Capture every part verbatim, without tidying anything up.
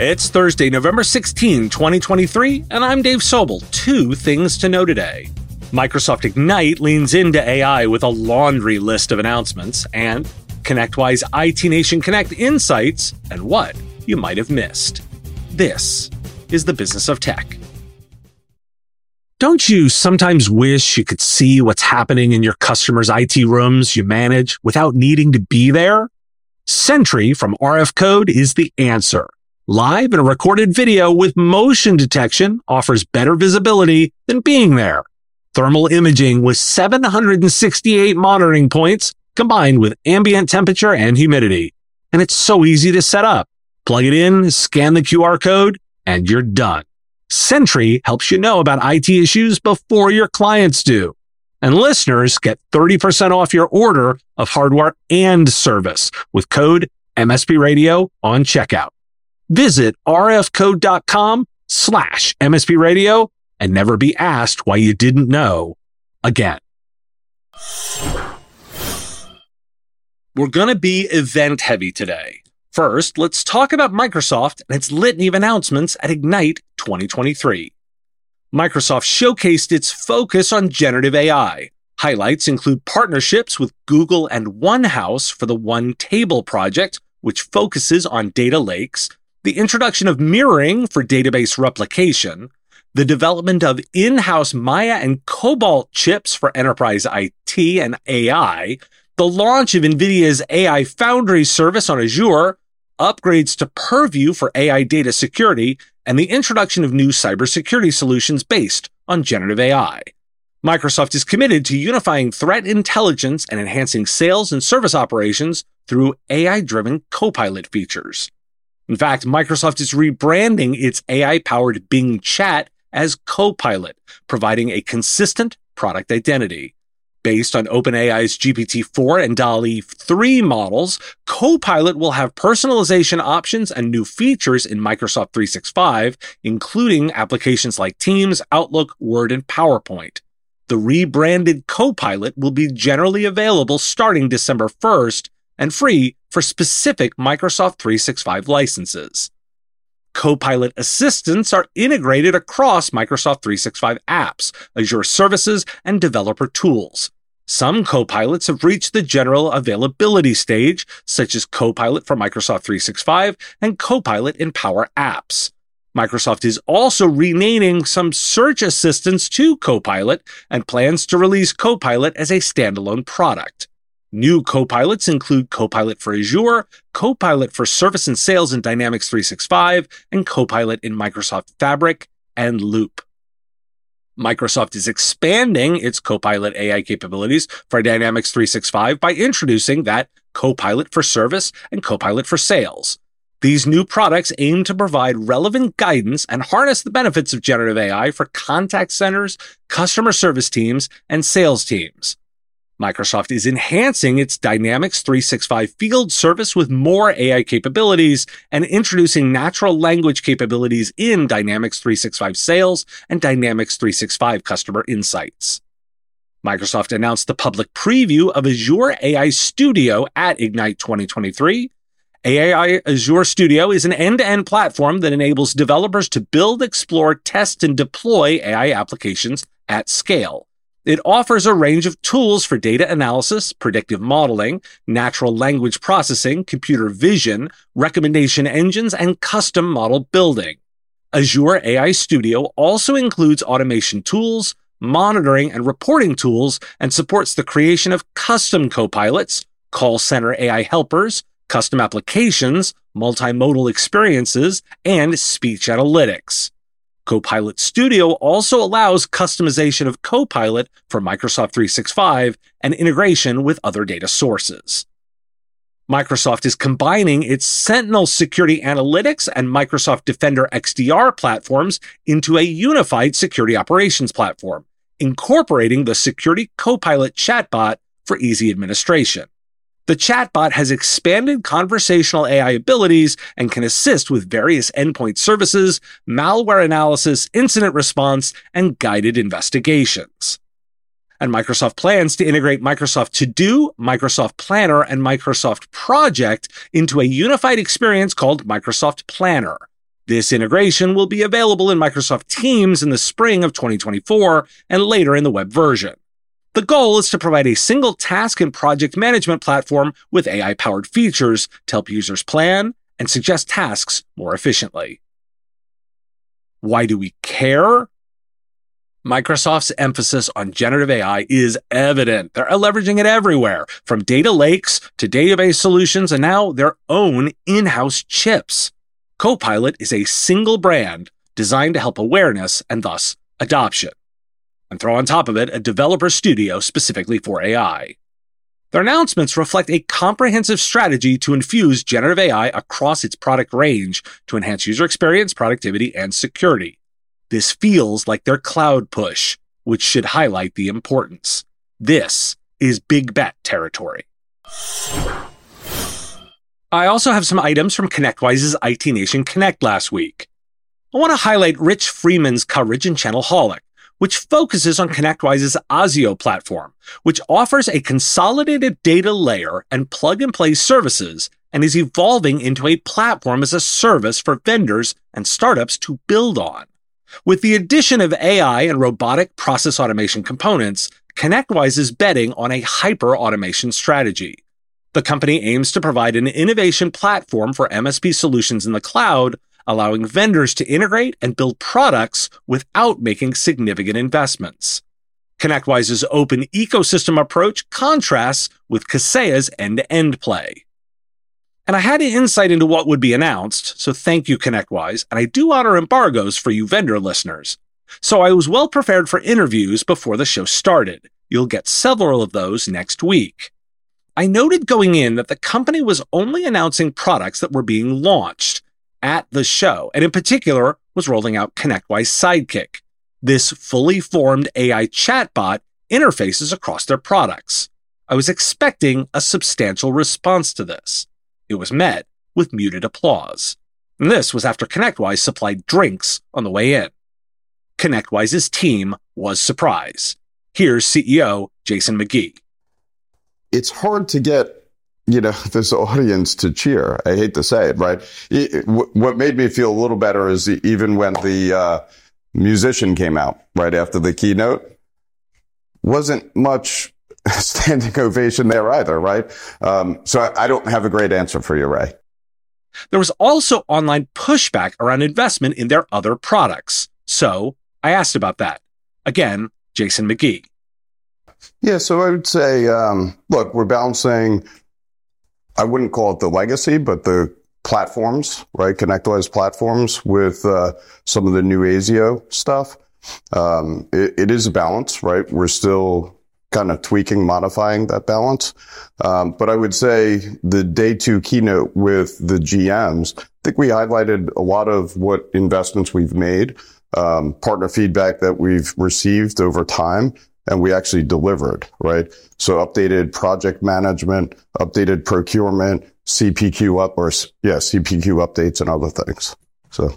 It's Thursday, November sixteenth, twenty twenty-three, and I'm Dave Sobel. Two things to know today. Microsoft Ignite leans into A I with a laundry list of announcements, and ConnectWise I T Nation Connect insights and what you might have missed. This is the Business of Tech. Don't you sometimes wish you could see what's happening in your customers' I T rooms you manage without needing to be there? Sentry from R F Code is the answer. Live and recorded video with motion detection offers better visibility than being there. Thermal imaging with seven hundred sixty-eight monitoring points combined with ambient temperature and humidity. And it's so easy to set up. Plug it in, scan the Q R code, and you're done. Sentry helps you know about I T issues before your clients do. And listeners get thirty percent off your order of hardware and service with code M S P Radio on checkout. Visit rfcode.com slash MSP Radio and never be asked why you didn't know again. We're going to be event heavy today. First, let's talk about Microsoft and its litany of announcements at Ignite twenty twenty-three. Microsoft showcased its focus on generative A I. Highlights include partnerships with Google and OneHouse for the One Table project, which focuses on data lakes, the introduction of mirroring for database replication, the development of in-house Maya and Cobalt chips for enterprise I T and A I, the launch of NVIDIA's A I Foundry service on Azure, upgrades to Purview for A I data security, and the introduction of new cybersecurity solutions based on generative A I. Microsoft is committed to unifying threat intelligence and enhancing sales and service operations through A I-driven Copilot features. In fact, Microsoft is rebranding its A I-powered Bing Chat as Copilot, providing a consistent product identity. Based on OpenAI's G P T four and DALL-E three models, Copilot will have personalization options and new features in Microsoft three sixty-five, including applications like Teams, Outlook, Word, and PowerPoint. The rebranded Copilot will be generally available starting December first and free for specific Microsoft three sixty-five licenses. Copilot assistants are integrated across Microsoft three sixty-five apps, Azure services, and developer tools. Some Copilots have reached the general availability stage, such as Copilot for Microsoft three sixty-five and Copilot in Power Apps. Microsoft is also renaming some search assistants to Copilot and plans to release Copilot as a standalone product. New Copilots include Copilot for Azure, Copilot for Service and Sales in Dynamics three sixty-five, and Copilot in Microsoft Fabric and Loop. Microsoft is expanding its Copilot A I capabilities for Dynamics three sixty-five by introducing that Copilot for Service and Copilot for Sales. These new products aim to provide relevant guidance and harness the benefits of generative A I for contact centers, customer service teams, and sales teams. Microsoft is enhancing its Dynamics three sixty-five field service with more A I capabilities and introducing natural language capabilities in Dynamics three sixty-five Sales and Dynamics three sixty-five Customer Insights. Microsoft announced the public preview of Azure A I Studio at Ignite twenty twenty-three. A I Azure Studio is an end-to-end platform that enables developers to build, explore, test, and deploy A I applications at scale. It offers a range of tools for data analysis, predictive modeling, natural language processing, computer vision, recommendation engines, and custom model building. Azure A I Studio also includes automation tools, monitoring and reporting tools, and supports the creation of custom copilots, call center A I helpers, custom applications, multimodal experiences, and speech analytics. Copilot Studio also allows customization of Copilot for Microsoft three sixty-five and integration with other data sources. Microsoft is combining its Sentinel Security Analytics and Microsoft Defender X D R platforms into a unified security operations platform, incorporating the Security Copilot chatbot for easy administration. The chatbot has expanded conversational A I abilities and can assist with various endpoint services, malware analysis, incident response, and guided investigations. And Microsoft plans to integrate Microsoft To Do, Microsoft Planner, and Microsoft Project into a unified experience called Microsoft Planner. This integration will be available in Microsoft Teams in the spring of twenty twenty-four and later in the web version. The goal is to provide a single task and project management platform with A I-powered features to help users plan and suggest tasks more efficiently. Why do we care? Microsoft's emphasis on generative A I is evident. They're leveraging it everywhere, from data lakes to database solutions and now their own in-house chips. Copilot is a single brand designed to help awareness and thus adoption. And throw on top of it a developer studio specifically for A I. Their announcements reflect a comprehensive strategy to infuse generative A I across its product range to enhance user experience, productivity, and security. This feels like their cloud push, which should highlight the importance. This is big bet territory. I also have some items from ConnectWise's I T Nation Connect last week. I want to highlight Rich Freeman's coverage in Channelholic, which focuses on ConnectWise's Azio platform, which offers a consolidated data layer and plug-and-play services and is evolving into a platform as a service for vendors and startups to build on. With the addition of A I and robotic process automation components, ConnectWise is betting on a hyper-automation strategy. The company aims to provide an innovation platform for M S P solutions in the cloud, allowing vendors to integrate and build products without making significant investments. ConnectWise's open ecosystem approach contrasts with Kaseya's end-to-end play. And I had insight into what would be announced, so thank you, ConnectWise, and I do honor embargoes for you vendor listeners. So I was well prepared for interviews before the show started. You'll get several of those next week. I noted going in that the company was only announcing products that were being launched at the show, and in particular was rolling out ConnectWise Sidekick. This fully formed A I chatbot interfaces across their products. I was expecting a substantial response to this. It was met with muted applause. And this was after ConnectWise supplied drinks on the way in. ConnectWise's team was surprised. Here's C E O Jason McGee. It's hard to get, you know, this audience to cheer. I hate to say it, right? It, it, what made me feel a little better is even when the uh, musician came out right after the keynote, wasn't much standing ovation there either, right? Um, so I, I don't have a great answer for you, Ray. There was also online pushback around investment in their other products. So I asked about that. Again, Jason McGee. Yeah, so I would say, um, look, we're balancing, I wouldn't call it the legacy, but the platforms, right? ConnectWise platforms with uh, some of the new Azio stuff. Um, it, it is a balance, right? We're still kind of tweaking, modifying that balance. Um, but I would say the day two keynote with the G Ms, I think we highlighted a lot of what investments we've made, um, partner feedback that we've received over time, and we actually delivered, right? So updated project management, updated procurement, C P Q up, or yeah, C P Q updates and other things. So.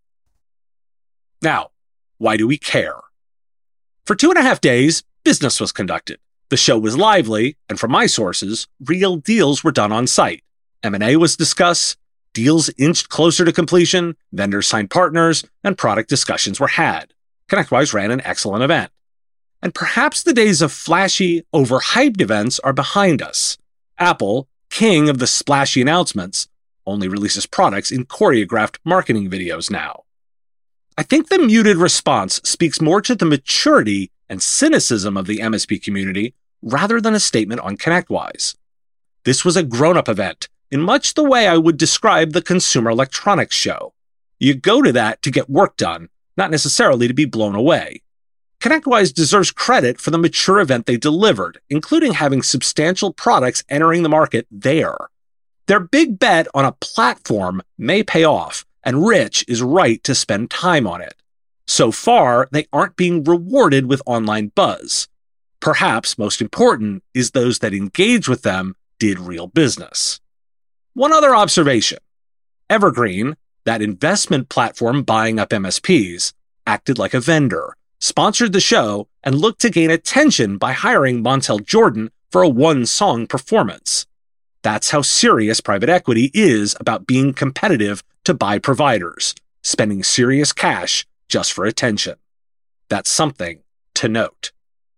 Now, why do we care? For two and a half days, business was conducted. The show was lively, and from my sources, real deals were done on site. M and A was discussed, deals inched closer to completion, vendors signed partners, and product discussions were had. ConnectWise ran an excellent event. And perhaps the days of flashy, overhyped events are behind us. Apple, king of the splashy announcements, only releases products in choreographed marketing videos now. I think the muted response speaks more to the maturity and cynicism of the M S P community rather than a statement on ConnectWise. This was a grown-up event, in much the way I would describe the Consumer Electronics Show. You go to that to get work done, not necessarily to be blown away. ConnectWise deserves credit for the mature event they delivered, including having substantial products entering the market there. Their big bet on a platform may pay off, and Rich is right to spend time on it. So far, they aren't being rewarded with online buzz. Perhaps most important is those that engage with them did real business. One other observation. Evergreen, that investment platform buying up M S Ps, acted like a vendor, sponsored the show, and looked to gain attention by hiring Montel Jordan for a one-song performance. That's how serious private equity is about being competitive to buy providers. spending serious cash just for attention. That's something to note.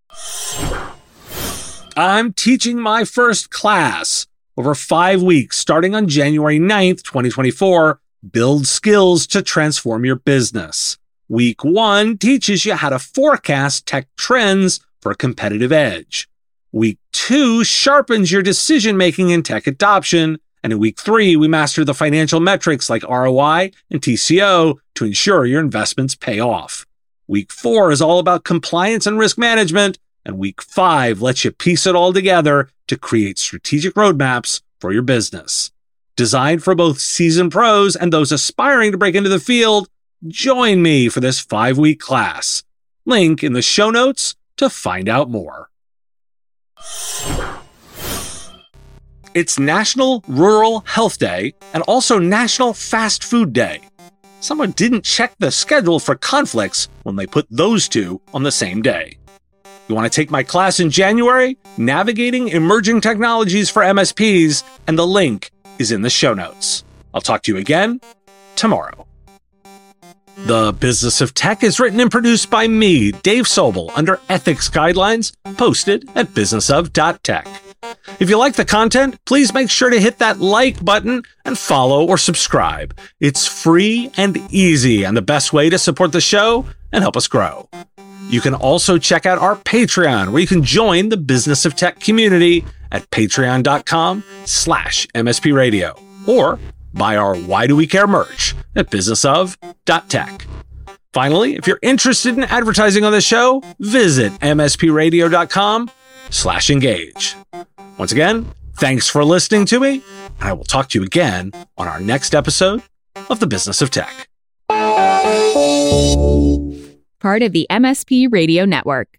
I'm teaching my first class over five weeks starting on January ninth, twenty twenty-four. Build skills to transform your business. Week one teaches you how to forecast tech trends for a competitive edge. Week two sharpens your decision-making in tech adoption. And in week three, we master the financial metrics like R O I and T C O to ensure your investments pay off. Week four is all about compliance and risk management. And week five lets you piece it all together to create strategic roadmaps for your business. Designed for both seasoned pros and those aspiring to break into the field, join me for this five-week class. Link in the show notes to find out more. It's National Rural Health Day and also National Fast Food Day. Someone didn't check the schedule for conflicts when they put those two on the same day. You want to take my class in January? Navigating Emerging Technologies for M S Ps, and the link is in the show notes. I'll talk to you again tomorrow. The Business of Tech is written and produced by me, Dave Sobel, under ethics guidelines posted at business of dot tech. If you like the content, please make sure to hit that like button and follow or subscribe. It's free and easy and the best way to support the show and help us grow. You can also check out our Patreon, where you can join the Business of Tech community at patreon.com slash MSP radio, or buy our Why Do We Care merch at business of dot tech. Finally, if you're interested in advertising on the show, visit mspradio.com slash engage. Once again, thanks for listening to me, and I will talk to you again on our next episode of The Business of Tech. Part of the M S P Radio Network.